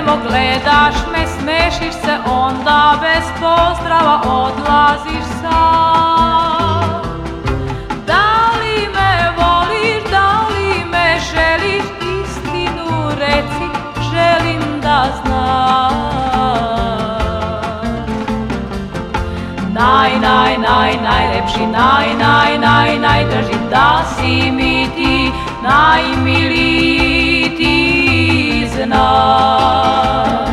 nemo gledaš me, smešiš se, onda bez pozdrava odlaziš sam. Da li me voliš, da li me želiš, istinu reci, želim da znam. Najlepši, najdrži, da si mi ti, najmiliji ti znam.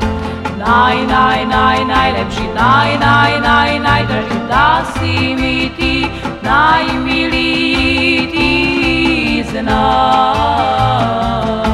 Najlepši, najdrži, da si mi ti, najmiliji ti znam.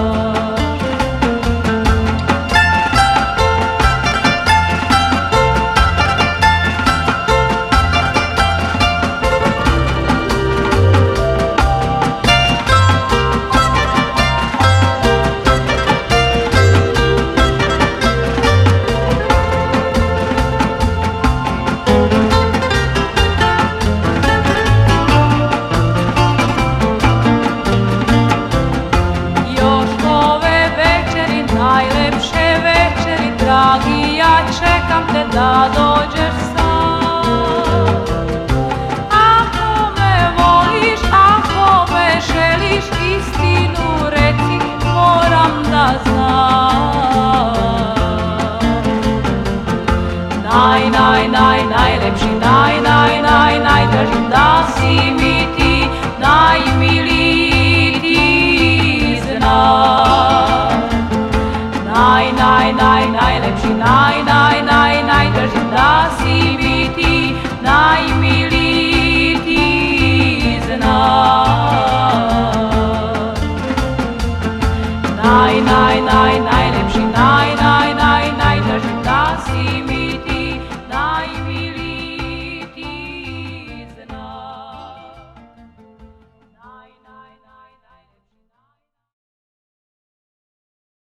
Dragi, ja čekam te da dođeš sam. Ako me voliš, ako me želiš, istinu reci, moram da znam. Najlepši, najdrži, da si mi ti, najmiliji ti znam. Najlepši, najdrži, da si mi ti, najmiliji ti znam. Najlepši, najdrži, da si